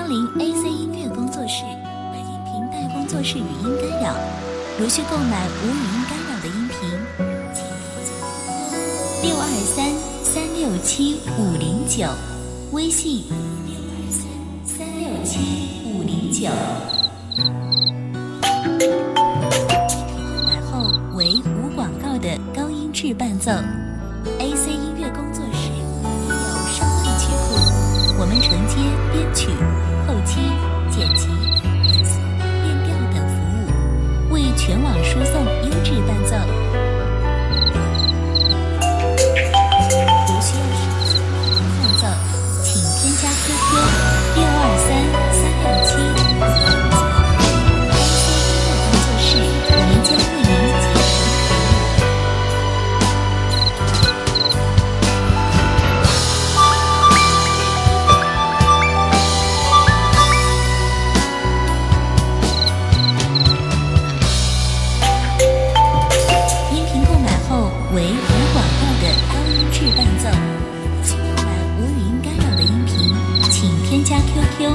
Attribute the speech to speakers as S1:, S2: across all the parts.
S1: 光临 AC 音乐工作室，本音频带工作室语音干扰，如需购买无语音干扰的音频，请623-367-509，微信623-367-509。购买后为无广告的高音质伴奏。AC 音乐工作室拥有上万曲库，我们承接编曲、后期、剪辑、变速、变调等服务，为全网输送优质伴奏。如需要上诉伴奏，请添加 QQ 623-367-509。AC 音乐工作室，我们将为您竭诚服务。为无广告的高音质伴奏，需购买无语音干扰的音频，请添加 QQ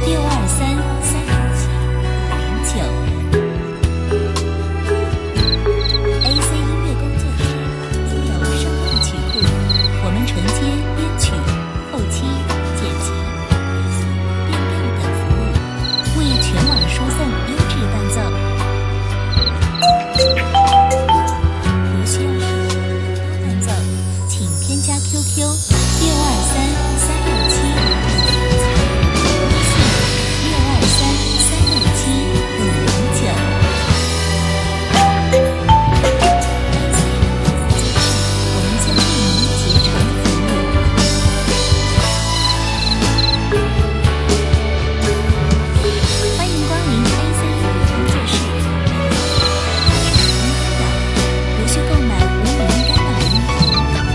S1: 623-367-509。AC 音乐工作室拥有上万曲库，我们承接编曲、后期、剪辑、变速、变调等服务，为全网输送优质伴奏。QQ 623-367-509，我们将为您竭诚服务。欢迎光临 AC 音乐工作室，如需购买无语音干扰的音频。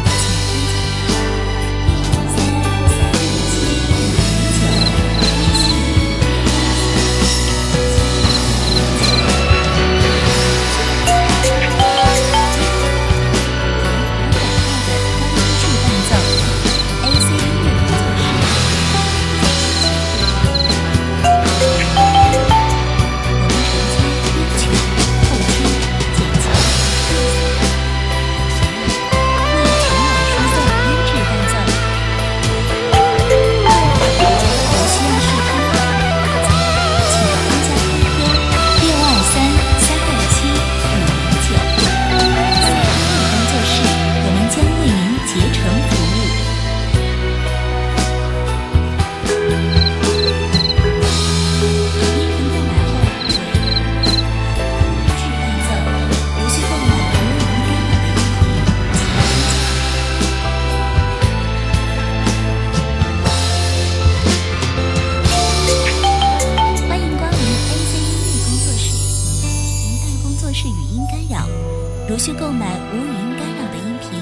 S1: 如需购买无语音干扰的音频，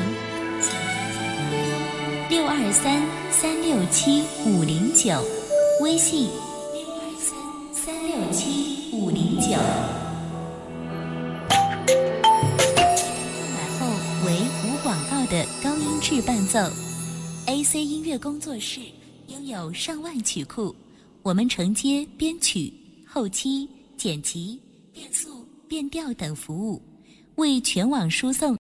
S1: 请623-367-509，微信623-367-509。购买后为无广告的高音质伴奏。AC 音乐工作室拥有上万曲库，我们承接编曲、后期、剪辑、变速、变调等服务，为全网输送